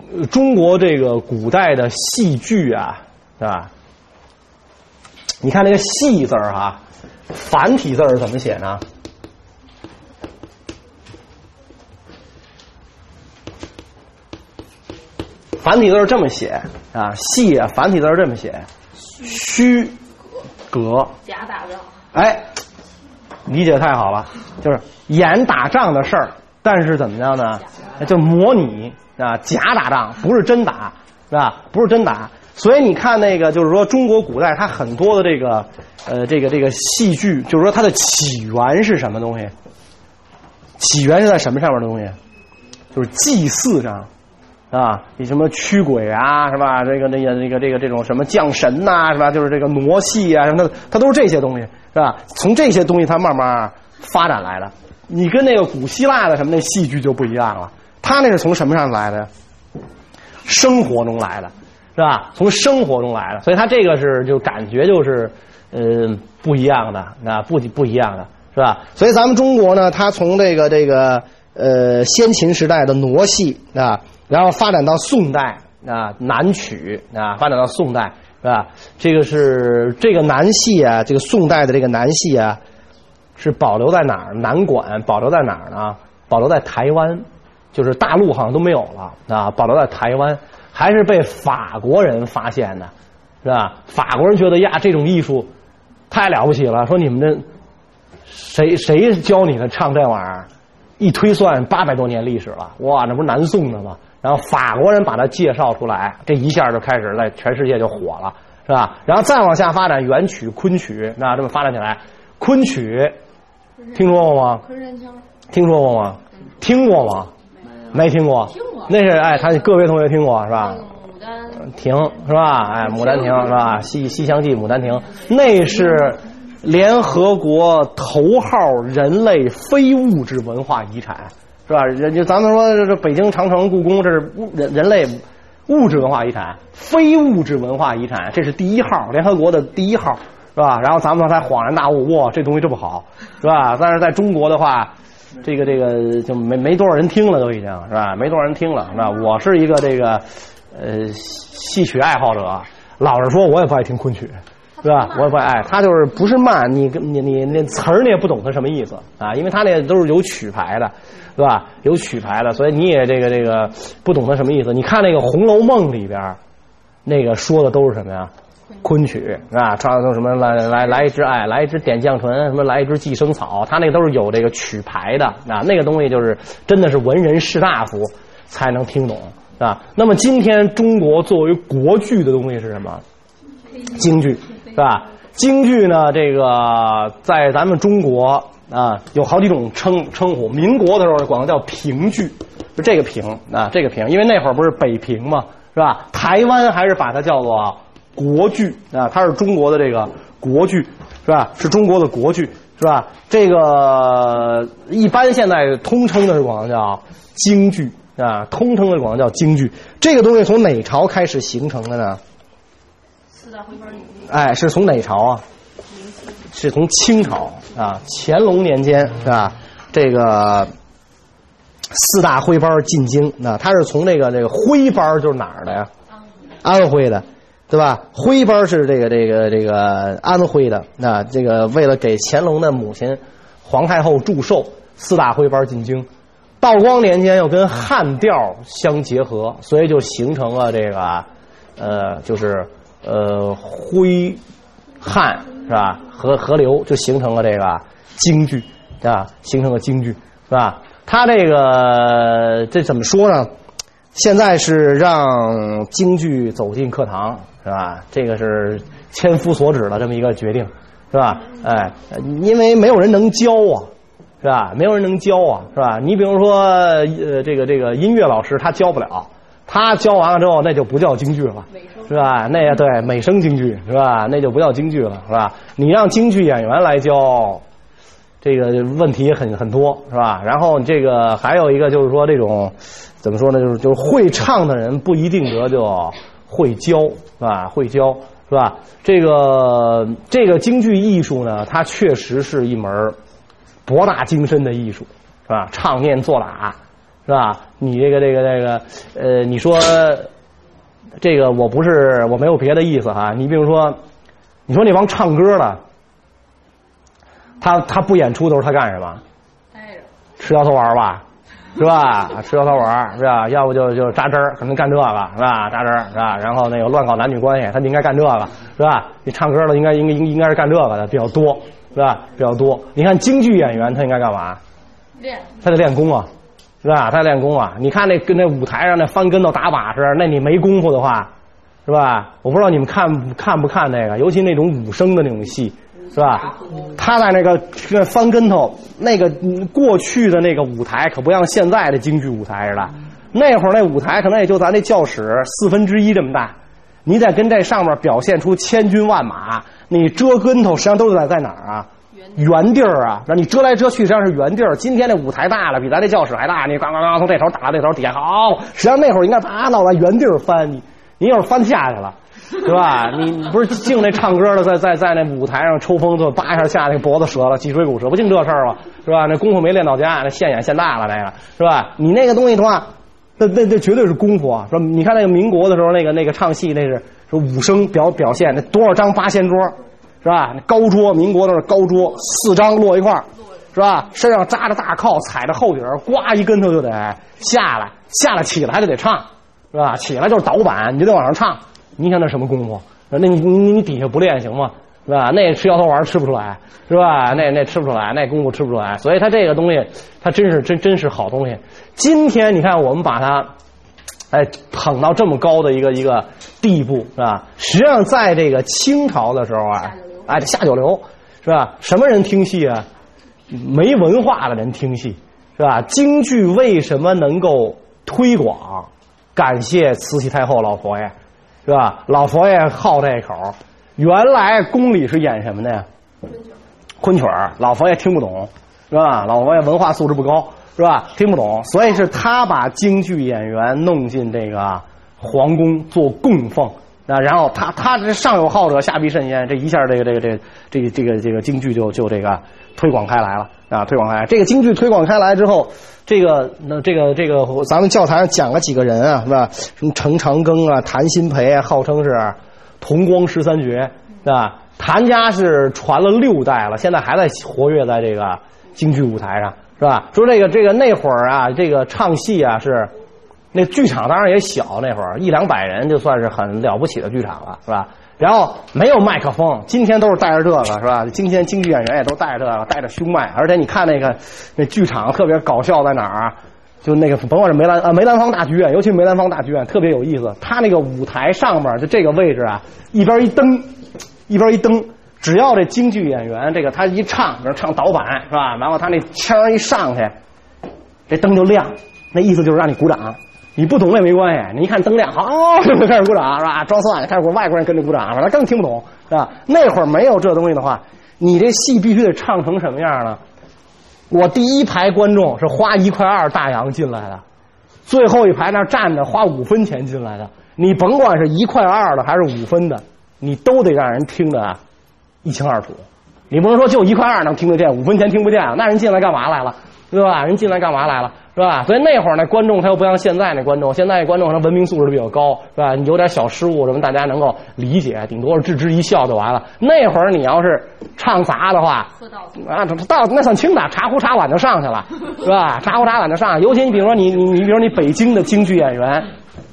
中国这个古代的戏剧啊，是吧？你看这个戏字儿哈，繁体字儿怎么写呢？繁体字这么写啊，戏啊，繁体字这么写，虚格假打仗。 哎，理解太好了，就是演打仗的事儿，但是怎么样呢？就模拟啊，假打仗，不是真打，是吧？不是真打。所以你看那个，就是说中国古代它很多的这个这个戏剧，就是说它的起源是什么东西？起源是在什么上面的东西？就是祭祀上。啊，你什么驱鬼啊，是吧？这种什么降神呐、是吧？就是这个傩戏啊什么的，它都是这些东西，是吧？从这些东西它慢慢发展来的。你跟那个古希腊的什么那戏剧就不一样了，它那是从什么上来的？生活中来的，是吧？从生活中来的，所以它这个是就感觉就是不一样的，啊不一样的，是吧？所以咱们中国呢，它从这个先秦时代的傩戏啊。然后发展到宋代啊，南曲啊，发展到宋代是吧？这个南戏啊，这个宋代的这个南戏啊，是保留在哪儿？南管保留在哪儿呢？保留在台湾，就是大陆好像都没有了啊，保留在台湾，还是被法国人发现的，是吧？法国人觉得呀，这种艺术太了不起了，说你们这谁教你的唱这玩意儿？一推算800多年历史了，哇，那不是南宋的吗？然后法国人把它介绍出来，这一下就开始在全世界就火了，是吧？然后再往下发展，元曲、昆曲，那这么发展起来，昆曲听说过吗？昆山腔听说过吗？听过吗？没听过。听过。那是他个别同学听过是吧？牡丹亭是吧？牡丹亭是吧？西厢记、牡丹亭，那是联合国头号人类非物质文化遗产。是吧？咱们说这北京长城、故宫，这是人类物质文化遗产，非物质文化遗产，这是第一号，联合国的第一号，是吧？然后咱们才恍然大悟，哇，这东西这么好，是吧？但是在中国的话，这个就没多少人听了，都已经是吧？没多少人听了，是吧？我是一个戏曲爱好者，老实说，我也不爱听昆曲。是吧？我也不爱，他就是不是慢，你那词儿你也不懂它什么意思啊，因为他那都是有曲牌的，是吧？有曲牌的，所以你也这个不懂它什么意思。你看那个《红楼梦》里边，那个说的都是什么呀？昆曲是吧？唱的什么来一支爱，来一支点绛唇，什么来一支寄生草，他那个都是有这个曲牌的啊。那个东西就是真的是文人士大夫才能听懂啊。那么今天中国作为国剧的东西是什么？京剧。是吧？京剧呢，这个在咱们中国啊有好几种称呼。民国的时候管它叫评剧，就这个评啊，这个评，因为那会儿不是北平嘛，是吧？台湾还是把它叫做国剧啊，它是中国的这个国剧，是吧？是中国的国剧，是吧？这个一般现在通称的是管它叫京剧啊，通称的管它叫京剧。这个东西从哪朝开始形成的呢？ 四大徽班引进。 是从哪朝啊？是从清朝啊，乾隆年间是吧？这个四大徽班进京，那它是从这个徽班就是哪儿的呀？安徽的，对吧？徽班是这个安徽的。那这个为了给乾隆的母亲皇太后祝寿，四大徽班进京。道光年间又跟汉调相结合，所以就形成了这个就是徽汉是吧？合流就形成了这个京剧啊，形成了京剧是吧？它这怎么说呢？现在是让京剧走进课堂是吧？这个是千夫所指的这么一个决定是吧？因为没有人能教啊。是吧？没有人能教啊，是吧？你比如说，这个音乐老师他教不了，他教完了之后，那就不叫京剧了，是吧？那也对，美声京剧是吧？那就不叫京剧了，是吧？你让京剧演员来教，这个问题很多，是吧？然后这个还有一个就是说，这种怎么说呢？就是会唱的人不一定得就会教，是吧？会教是吧？这个京剧艺术呢，它确实是一门博大精深的艺术，是吧？唱念做打，是是吧？你这个你说这个我没有别的意思哈。你比如说，你说那帮唱歌的，他不演出的时候他干什么？ 待着吃摇头丸吧，是吧？吃摇头丸是吧？要不就扎针儿，可能干这个是吧？扎针儿是吧？然后那个乱搞男女关系，他应该干这个是吧？你唱歌的应该是干这个的比较多是吧？比较多。你看京剧演员他应该干嘛？ 练， 他得练功啊，是吧？他练功啊。你看那跟那舞台上那翻跟头打把式，那你没功夫的话，是吧？我不知道你们看不看那个，尤其那种武生的那种戏。是吧？他在那个翻跟头，那个过去的那个舞台可不像现在的京剧舞台似的。那会儿那舞台可能也就咱这教室1/4这么大，你得跟这上面表现出千军万马。你遮跟头实际上都是在哪儿啊？原地儿啊，让你遮来遮去，实际上是原地儿。今天这舞台大了，比咱这教室还大，你刚从这头打到这头，底下好。实际上那会儿应该闹在原地儿翻，你要是翻下去了。是吧？你不是净那唱歌的在那舞台上抽风，就扒一下下那个脖子折了，脊椎骨折，不净这事儿吗？是吧？那功夫没练到家，那现眼现大了，那个是吧？你那个东西的话，那绝对是功夫啊！说你看那个民国的时候，那个唱戏，那是武生表现，那多少张八仙桌，是吧？那高桌，民国都是高桌，4张摞一块儿，是吧？身上扎着大靠，踩着后底儿，呱一跟头就得下来起来还得唱，是吧？起来就是倒板，你就得往上唱。你看那什么功夫？那你底下不练行吗？是吧？那吃摇头丸吃不出来，是吧？那吃不出来，那功夫吃不出来。所以他这个东西，他真是好东西。今天你看我们把它，捧到这么高的一个地步，是吧？实际上在这个清朝的时候啊，这下九流，是吧？什么人听戏啊？没文化的人听戏，是吧？京剧为什么能够推广？感谢慈禧太后老佛爷。是吧？老佛爷好这口，原来宫里是演什么的呀？昆曲儿，老佛爷听不懂，是吧？老佛爷文化素质不高，是吧？听不懂，所以是他把京剧演员弄进这个皇宫做供奉啊，然后他这上有好者，下必甚焉，这一下这个京剧就这个推广开来了啊，推广开来。这个京剧推广开来之后。这个，咱们教材上讲了几个人啊，是吧？什么程长庚啊、谭鑫培啊，号称是同光13绝，是吧？谭家是传了6代了，现在还在活跃在这个京剧舞台上，是吧？说这个那会儿啊，这个唱戏啊是，那剧场当然也小，那会儿100-200人就算是很了不起的剧场了，是吧？然后没有麦克风，今天都是带着这个，是吧？今天京剧演员也都带着这个，带着胸麦，而且你看那剧场特别搞笑在哪儿啊？就那个甭管是梅兰芳大剧院，尤其梅兰芳大剧院特别有意思，他那个舞台上面就这个位置啊，一边一灯，只要这京剧演员这个他一唱，比如唱倒板是吧？然后他那腔一上去，这灯就亮，那意思就是让你鼓掌。你不懂也没关系，你一看灯亮，好，开始鼓掌是吧？装蒜开始鼓，外国人跟着鼓掌，他更听不懂是吧？那会儿没有这东西的话，你这戏必须得唱成什么样呢？我第一排观众是花1.2块大洋进来的，最后一排那站着花5分钱进来的，你甭管是1.2块的还是5分的，你都得让人听得一清二楚。你不能说就1.2块能听得见，5分钱听不见，那人进来干嘛来了？对吧？人进来干嘛来了？是吧？所以那会儿那观众他又不像现在那观众，现在观众他文明素质比较高，是吧？你有点小失误什么，大家能够理解，顶多是置之一笑就完了。那会儿你要是唱砸的话，到那算轻的，茶壶茶碗就上去了，是吧？茶壶茶碗就上去。尤其你比如说你比如你北京的京剧演员，